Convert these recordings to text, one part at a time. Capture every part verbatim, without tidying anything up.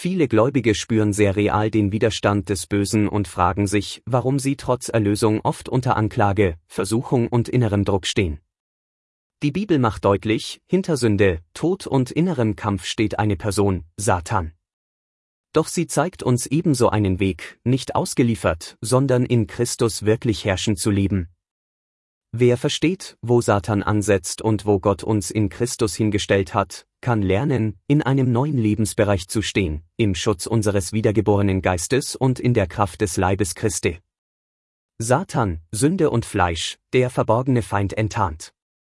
Viele Gläubige spüren sehr real den Widerstand des Bösen und fragen sich, warum sie trotz Erlösung oft unter Anklage, Versuchung und innerem Druck stehen. Die Bibel macht deutlich, hinter Sünde, Tod und innerem Kampf steht eine Person, Satan. Doch sie zeigt uns ebenso einen Weg, nicht ausgeliefert, sondern in Christus wirklich herrschend zu leben. Wer versteht, wo Satan ansetzt und wo Gott uns in Christus hingestellt hat, kann lernen, in einem neuen Lebensbereich zu stehen, im Schutz unseres wiedergeborenen Geistes und in der Kraft des Leibes Christi. Satan, Sünde und Fleisch, der verborgene Feind enttarnt.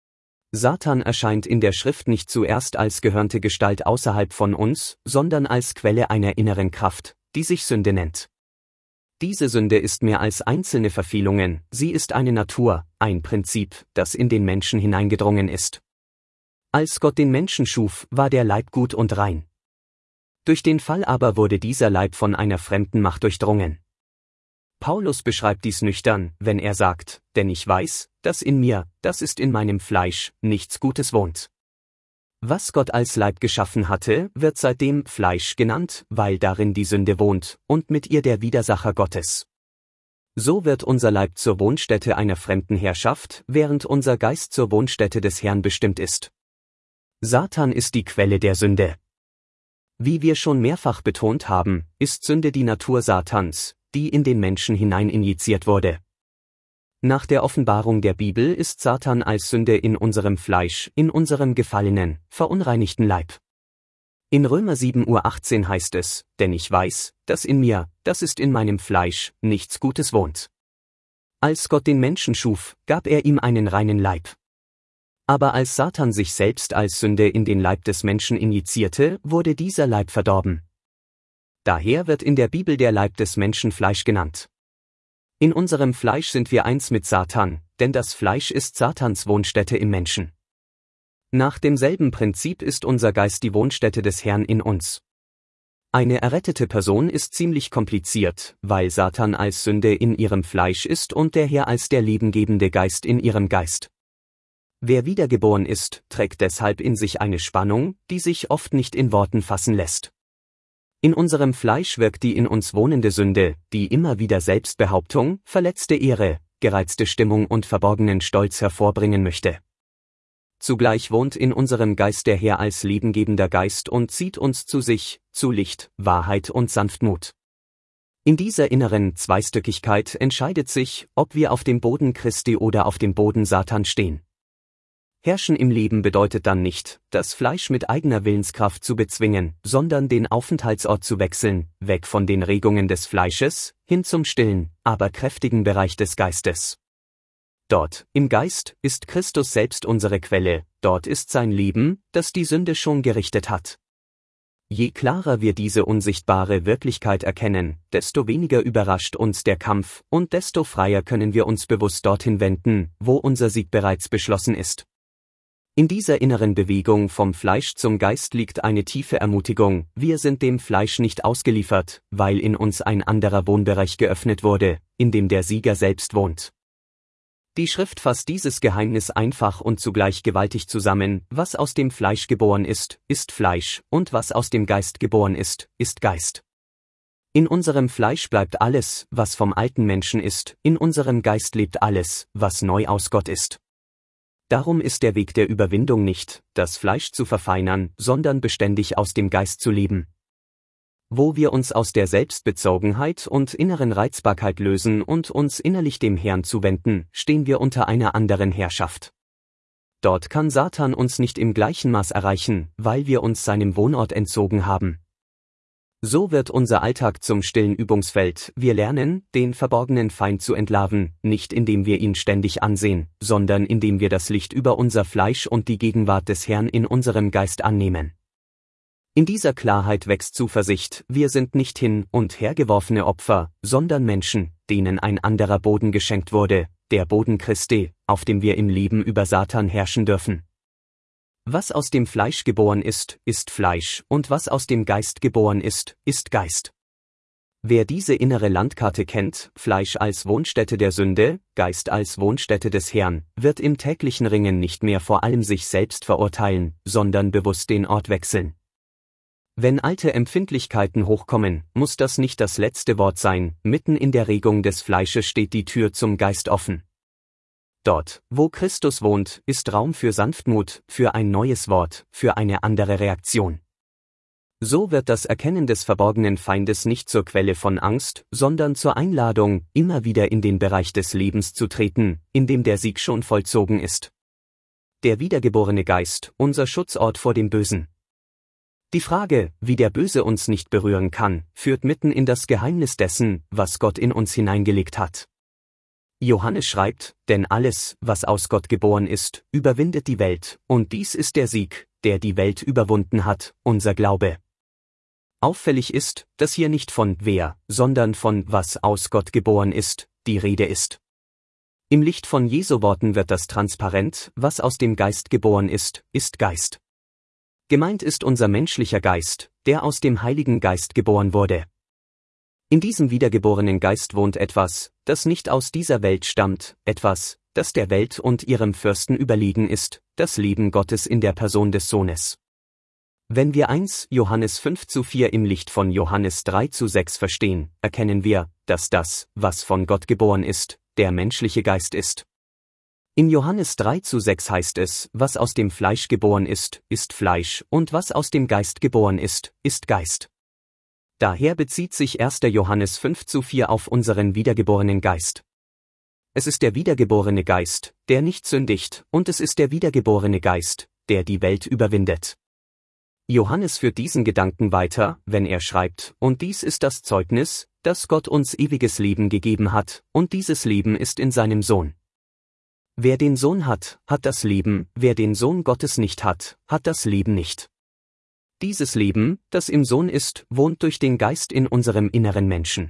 Satan erscheint in der Schrift nicht zuerst als gehörnte Gestalt außerhalb von uns, sondern als Quelle einer inneren Kraft, die sich Sünde nennt. Diese Sünde ist mehr als einzelne Verfehlungen, sie ist eine Natur, ein Prinzip, das in den Menschen hineingedrungen ist. Als Gott den Menschen schuf, war der Leib gut und rein. Durch den Fall aber wurde dieser Leib von einer fremden Macht durchdrungen. Paulus beschreibt dies nüchtern, wenn er sagt, denn ich weiß, dass in mir, das ist in meinem Fleisch, nichts Gutes wohnt. Was Gott als Leib geschaffen hatte, wird seitdem Fleisch genannt, weil darin die Sünde wohnt, und mit ihr der Widersacher Gottes. So wird unser Leib zur Wohnstätte einer fremden Herrschaft, während unser Geist zur Wohnstätte des Herrn bestimmt ist. Satan ist die Quelle der Sünde. Wie wir schon mehrfach betont haben, ist Sünde die Natur Satans, die in den Menschen hinein injiziert wurde. Nach der Offenbarung der Bibel ist Satan als Sünde in unserem Fleisch, in unserem gefallenen, verunreinigten Leib. In Römer sieben Uhr achtzehn heißt es, denn ich weiß, dass in mir, das ist in meinem Fleisch, nichts Gutes wohnt. Als Gott den Menschen schuf, gab er ihm einen reinen Leib. Aber als Satan sich selbst als Sünde in den Leib des Menschen injizierte, wurde dieser Leib verdorben. Daher wird in der Bibel der Leib des Menschen Fleisch genannt. In unserem Fleisch sind wir eins mit Satan, denn das Fleisch ist Satans Wohnstätte im Menschen. Nach demselben Prinzip ist unser Geist die Wohnstätte des Herrn in uns. Eine errettete Person ist ziemlich kompliziert, weil Satan als Sünde in ihrem Fleisch ist und der Herr als der lebengebende Geist in ihrem Geist. Wer wiedergeboren ist, trägt deshalb in sich eine Spannung, die sich oft nicht in Worten fassen lässt. In unserem Fleisch wirkt die in uns wohnende Sünde, die immer wieder Selbstbehauptung, verletzte Ehre, gereizte Stimmung und verborgenen Stolz hervorbringen möchte. Zugleich wohnt in unserem Geist der Herr als lebengebender Geist und zieht uns zu sich, zu Licht, Wahrheit und Sanftmut. In dieser inneren Zweistöckigkeit entscheidet sich, ob wir auf dem Boden Christi oder auf dem Boden Satan stehen. Herrschen im Leben bedeutet dann nicht, das Fleisch mit eigener Willenskraft zu bezwingen, sondern den Aufenthaltsort zu wechseln, weg von den Regungen des Fleisches, hin zum stillen, aber kräftigen Bereich des Geistes. Dort, im Geist, ist Christus selbst unsere Quelle, dort ist sein Leben, das die Sünde schon gerichtet hat. Je klarer wir diese unsichtbare Wirklichkeit erkennen, desto weniger überrascht uns der Kampf, und desto freier können wir uns bewusst dorthin wenden, wo unser Sieg bereits beschlossen ist. In dieser inneren Bewegung vom Fleisch zum Geist liegt eine tiefe Ermutigung, wir sind dem Fleisch nicht ausgeliefert, weil in uns ein anderer Wohnbereich geöffnet wurde, in dem der Sieger selbst wohnt. Die Schrift fasst dieses Geheimnis einfach und zugleich gewaltig zusammen, was aus dem Fleisch geboren ist, ist Fleisch, und was aus dem Geist geboren ist, ist Geist. In unserem Fleisch bleibt alles, was vom alten Menschen ist, in unserem Geist lebt alles, was neu aus Gott ist. Darum ist der Weg der Überwindung nicht, das Fleisch zu verfeinern, sondern beständig aus dem Geist zu leben. Wo wir uns aus der Selbstbezogenheit und inneren Reizbarkeit lösen und uns innerlich dem Herrn zuwenden, stehen wir unter einer anderen Herrschaft. Dort kann Satan uns nicht im gleichen Maß erreichen, weil wir uns seinem Wohnort entzogen haben. So wird unser Alltag zum stillen Übungsfeld, wir lernen, den verborgenen Feind zu entlarven, nicht indem wir ihn ständig ansehen, sondern indem wir das Licht über unser Fleisch und die Gegenwart des Herrn in unserem Geist annehmen. In dieser Klarheit wächst Zuversicht, wir sind nicht hin- und hergeworfene Opfer, sondern Menschen, denen ein anderer Boden geschenkt wurde, der Boden Christi, auf dem wir im Leben über Satan herrschen dürfen. Was aus dem Fleisch geboren ist, ist Fleisch, und was aus dem Geist geboren ist, ist Geist. Wer diese innere Landkarte kennt, Fleisch als Wohnstätte der Sünde, Geist als Wohnstätte des Herrn, wird im täglichen Ringen nicht mehr vor allem sich selbst verurteilen, sondern bewusst den Ort wechseln. Wenn alte Empfindlichkeiten hochkommen, muss das nicht das letzte Wort sein, mitten in der Regung des Fleisches steht die Tür zum Geist offen. Dort, wo Christus wohnt, ist Raum für Sanftmut, für ein neues Wort, für eine andere Reaktion. So wird das Erkennen des verborgenen Feindes nicht zur Quelle von Angst, sondern zur Einladung, immer wieder in den Bereich des Lebens zu treten, in dem der Sieg schon vollzogen ist. Der wiedergeborene Geist, unser Schutzort vor dem Bösen. Die Frage, wie der Böse uns nicht berühren kann, führt mitten in das Geheimnis dessen, was Gott in uns hineingelegt hat. Johannes schreibt, denn alles, was aus Gott geboren ist, überwindet die Welt, und dies ist der Sieg, der die Welt überwunden hat, unser Glaube. Auffällig ist, dass hier nicht von wer, sondern von was aus Gott geboren ist, die Rede ist. Im Licht von Jesu Worten wird das transparent, was aus dem Geist geboren ist, ist Geist. Gemeint ist unser menschlicher Geist, der aus dem Heiligen Geist geboren wurde. In diesem wiedergeborenen Geist wohnt etwas, das nicht aus dieser Welt stammt, etwas, das der Welt und ihrem Fürsten überlegen ist, das Leben Gottes in der Person des Sohnes. Wenn wir eins Johannes fünf zu vier im Licht von Johannes drei zu sechs verstehen, erkennen wir, dass das, was von Gott geboren ist, der menschliche Geist ist. In Johannes drei zu sechs heißt es, was aus dem Fleisch geboren ist, ist Fleisch, und was aus dem Geist geboren ist, ist Geist. Daher bezieht sich erster Johannes fünf zu vier auf unseren wiedergeborenen Geist. Es ist der wiedergeborene Geist, der nicht sündigt, und es ist der wiedergeborene Geist, der die Welt überwindet. Johannes führt diesen Gedanken weiter, wenn er schreibt, und dies ist das Zeugnis, dass Gott uns ewiges Leben gegeben hat, und dieses Leben ist in seinem Sohn. Wer den Sohn hat, hat das Leben, wer den Sohn Gottes nicht hat, hat das Leben nicht. Dieses Leben, das im Sohn ist, wohnt durch den Geist in unserem inneren Menschen.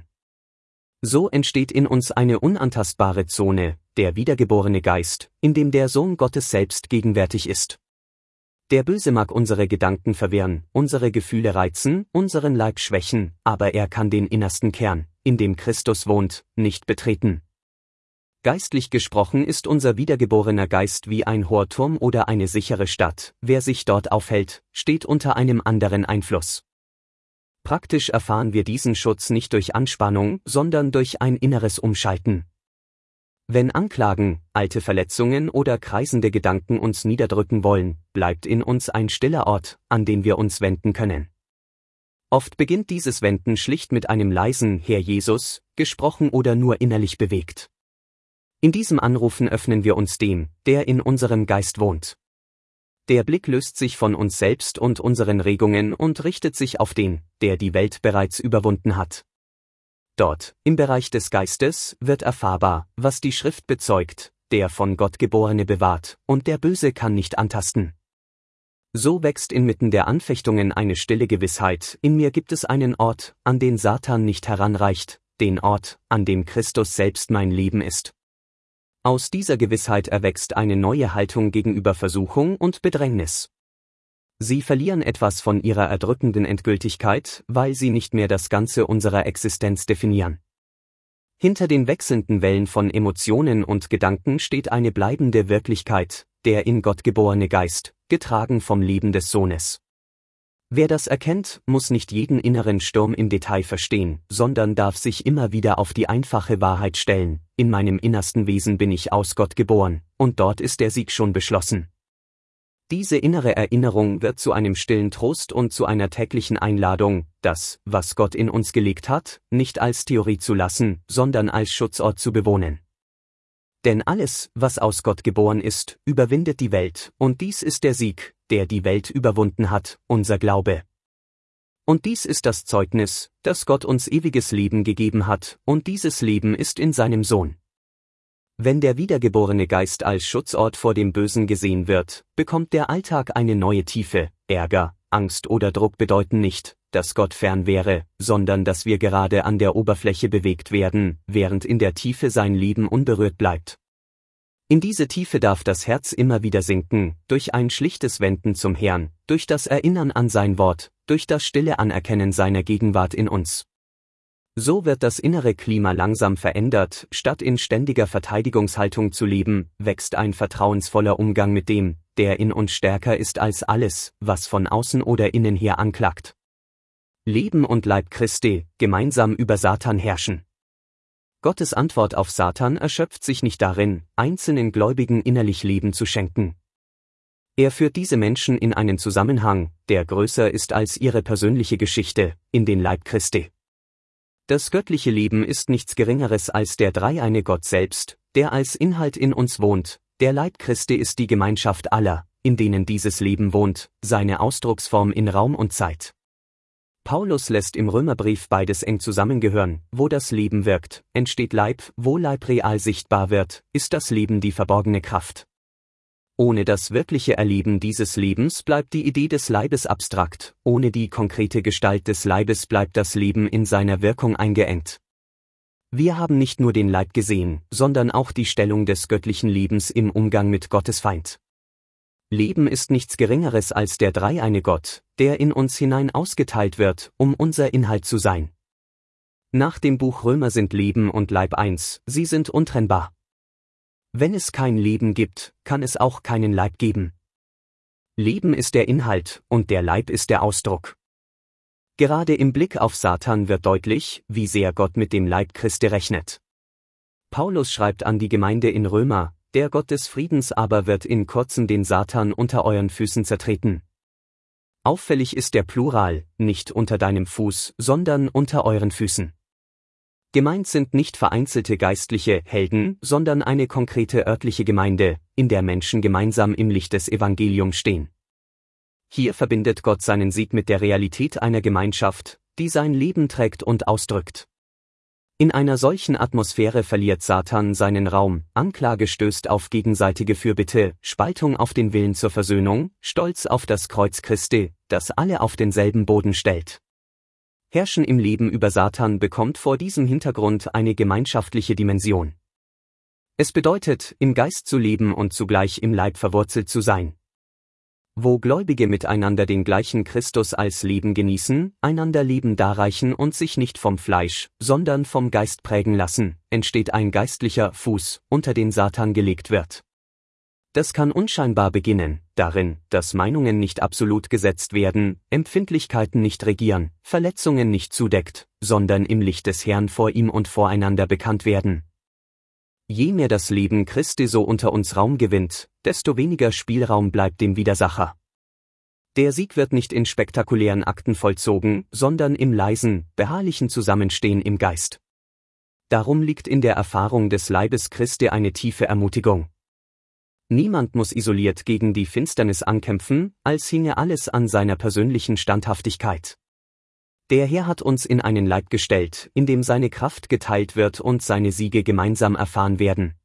So entsteht in uns eine unantastbare Zone, der wiedergeborene Geist, in dem der Sohn Gottes selbst gegenwärtig ist. Der Böse mag unsere Gedanken verwirren, unsere Gefühle reizen, unseren Leib schwächen, aber er kann den innersten Kern, in dem Christus wohnt, nicht betreten. Geistlich gesprochen ist unser wiedergeborener Geist wie ein hoher Turm oder eine sichere Stadt, wer sich dort aufhält, steht unter einem anderen Einfluss. Praktisch erfahren wir diesen Schutz nicht durch Anspannung, sondern durch ein inneres Umschalten. Wenn Anklagen, alte Verletzungen oder kreisende Gedanken uns niederdrücken wollen, bleibt in uns ein stiller Ort, an den wir uns wenden können. Oft beginnt dieses Wenden schlicht mit einem leisen Herr Jesus, gesprochen oder nur innerlich bewegt. In diesem Anrufen öffnen wir uns dem, der in unserem Geist wohnt. Der Blick löst sich von uns selbst und unseren Regungen und richtet sich auf den, der die Welt bereits überwunden hat. Dort, im Bereich des Geistes, wird erfahrbar, was die Schrift bezeugt, der von Gott Geborene bewahrt, und der Böse kann nicht antasten. So wächst inmitten der Anfechtungen eine stille Gewissheit, in mir gibt es einen Ort, an den Satan nicht heranreicht, den Ort, an dem Christus selbst mein Leben ist. Aus dieser Gewissheit erwächst eine neue Haltung gegenüber Versuchung und Bedrängnis. Sie verlieren etwas von ihrer erdrückenden Endgültigkeit, weil sie nicht mehr das Ganze unserer Existenz definieren. Hinter den wechselnden Wellen von Emotionen und Gedanken steht eine bleibende Wirklichkeit, der in Gott geborene Geist, getragen vom Leben des Sohnes. Wer das erkennt, muss nicht jeden inneren Sturm im Detail verstehen, sondern darf sich immer wieder auf die einfache Wahrheit stellen: In meinem innersten Wesen bin ich aus Gott geboren, und dort ist der Sieg schon beschlossen. Diese innere Erinnerung wird zu einem stillen Trost und zu einer täglichen Einladung, das, was Gott in uns gelegt hat, nicht als Theorie zu lassen, sondern als Schutzort zu bewohnen. Denn alles, was aus Gott geboren ist, überwindet die Welt, und dies ist der Sieg, der die Welt überwunden hat, unser Glaube. Und dies ist das Zeugnis, dass Gott uns ewiges Leben gegeben hat, und dieses Leben ist in seinem Sohn. Wenn der wiedergeborene Geist als Schutzort vor dem Bösen gesehen wird, bekommt der Alltag eine neue Tiefe. Ärger, Angst oder Druck bedeuten nicht, dass Gott fern wäre, sondern dass wir gerade an der Oberfläche bewegt werden, während in der Tiefe sein Leben unberührt bleibt. In diese Tiefe darf das Herz immer wieder sinken, durch ein schlichtes Wenden zum Herrn, durch das Erinnern an sein Wort, durch das stille Anerkennen seiner Gegenwart in uns. So wird das innere Klima langsam verändert, statt in ständiger Verteidigungshaltung zu leben, wächst ein vertrauensvoller Umgang mit dem, der in uns stärker ist als alles, was von außen oder innen her anklagt. Leben und Leib Christi, gemeinsam über Satan herrschen. Gottes Antwort auf Satan erschöpft sich nicht darin, einzelnen Gläubigen innerlich Leben zu schenken. Er führt diese Menschen in einen Zusammenhang, der größer ist als ihre persönliche Geschichte, in den Leib Christi. Das göttliche Leben ist nichts Geringeres als der dreieine Gott selbst, der als Inhalt in uns wohnt. Der Leib Christi ist die Gemeinschaft aller, in denen dieses Leben wohnt, seine Ausdrucksform in Raum und Zeit. Paulus lässt im Römerbrief beides eng zusammengehören: Wo das Leben wirkt, entsteht Leib, wo Leib real sichtbar wird, ist das Leben die verborgene Kraft. Ohne das wirkliche Erleben dieses Lebens bleibt die Idee des Leibes abstrakt, ohne die konkrete Gestalt des Leibes bleibt das Leben in seiner Wirkung eingeengt. Wir haben nicht nur den Leib gesehen, sondern auch die Stellung des göttlichen Lebens im Umgang mit Gottes Feind. Leben ist nichts Geringeres als der dreieine Gott, der in uns hinein ausgeteilt wird, um unser Inhalt zu sein. Nach dem Buch Römer sind Leben und Leib eins, sie sind untrennbar. Wenn es kein Leben gibt, kann es auch keinen Leib geben. Leben ist der Inhalt, und der Leib ist der Ausdruck. Gerade im Blick auf Satan wird deutlich, wie sehr Gott mit dem Leib Christi rechnet. Paulus schreibt an die Gemeinde in Römer: Der Gott des Friedens aber wird in kurzem den Satan unter euren Füßen zertreten. Auffällig ist der Plural, nicht unter deinem Fuß, sondern unter euren Füßen. Gemeint sind nicht vereinzelte geistliche Helden, sondern eine konkrete örtliche Gemeinde, in der Menschen gemeinsam im Licht des Evangeliums stehen. Hier verbindet Gott seinen Sieg mit der Realität einer Gemeinschaft, die sein Leben trägt und ausdrückt. In einer solchen Atmosphäre verliert Satan seinen Raum, Anklage stößt auf gegenseitige Fürbitte, Spaltung auf den Willen zur Versöhnung, Stolz auf das Kreuz Christi, das alle auf denselben Boden stellt. Herrschen im Leben über Satan bekommt vor diesem Hintergrund eine gemeinschaftliche Dimension. Es bedeutet, im Geist zu leben und zugleich im Leib verwurzelt zu sein. Wo Gläubige miteinander den gleichen Christus als Leben genießen, einander Leben darreichen und sich nicht vom Fleisch, sondern vom Geist prägen lassen, entsteht ein geistlicher Fuß, unter den Satan gelegt wird. Das kann unscheinbar beginnen, darin, dass Meinungen nicht absolut gesetzt werden, Empfindlichkeiten nicht regieren, Verletzungen nicht zudeckt, sondern im Licht des Herrn vor ihm und voreinander bekannt werden. Je mehr das Leben Christi so unter uns Raum gewinnt, desto weniger Spielraum bleibt dem Widersacher. Der Sieg wird nicht in spektakulären Akten vollzogen, sondern im leisen, beharrlichen Zusammenstehen im Geist. Darum liegt in der Erfahrung des Leibes Christi eine tiefe Ermutigung. Niemand muss isoliert gegen die Finsternis ankämpfen, als hinge alles an seiner persönlichen Standhaftigkeit. Der Herr hat uns in einen Leib gestellt, in dem seine Kraft geteilt wird und seine Siege gemeinsam erfahren werden.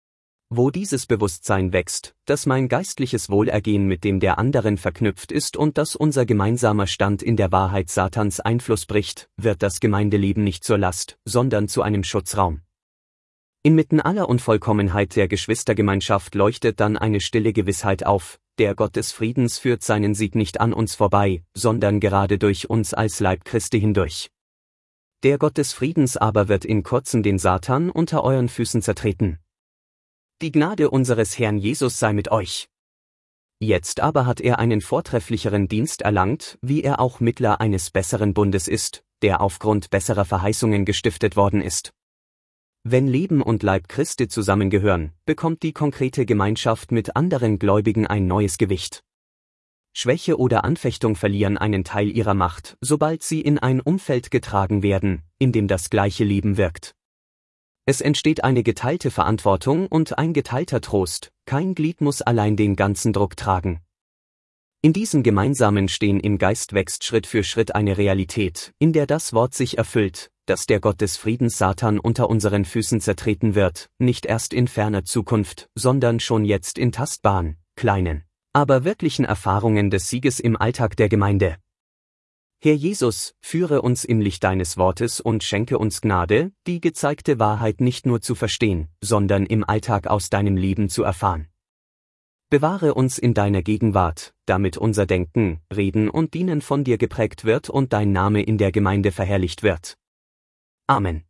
Wo dieses Bewusstsein wächst, dass mein geistliches Wohlergehen mit dem der anderen verknüpft ist und dass unser gemeinsamer Stand in der Wahrheit Satans Einfluss bricht, wird das Gemeindeleben nicht zur Last, sondern zu einem Schutzraum. Inmitten aller Unvollkommenheit der Geschwistergemeinschaft leuchtet dann eine stille Gewissheit auf: Der Gott des Friedens führt seinen Sieg nicht an uns vorbei, sondern gerade durch uns als Leib Christi hindurch. Der Gott des Friedens aber wird in kurzem den Satan unter euren Füßen zertreten. Die Gnade unseres Herrn Jesus sei mit euch. Jetzt aber hat er einen vortrefflicheren Dienst erlangt, wie er auch Mittler eines besseren Bundes ist, der aufgrund besserer Verheißungen gestiftet worden ist. Wenn Leben und Leib Christi zusammengehören, bekommt die konkrete Gemeinschaft mit anderen Gläubigen ein neues Gewicht. Schwäche oder Anfechtung verlieren einen Teil ihrer Macht, sobald sie in ein Umfeld getragen werden, in dem das gleiche Leben wirkt. Es entsteht eine geteilte Verantwortung und ein geteilter Trost, kein Glied muss allein den ganzen Druck tragen. In diesem gemeinsamen Stehen im Geist wächst Schritt für Schritt eine Realität, in der das Wort sich erfüllt, dass der Gott des Friedens Satan unter unseren Füßen zertreten wird, nicht erst in ferner Zukunft, sondern schon jetzt in tastbaren, kleinen, aber wirklichen Erfahrungen des Sieges im Alltag der Gemeinde. Herr Jesus, führe uns im Licht deines Wortes und schenke uns Gnade, die gezeigte Wahrheit nicht nur zu verstehen, sondern im Alltag aus deinem Leben zu erfahren. Bewahre uns in deiner Gegenwart, damit unser Denken, Reden und Dienen von dir geprägt wird und dein Name in der Gemeinde verherrlicht wird. Amen.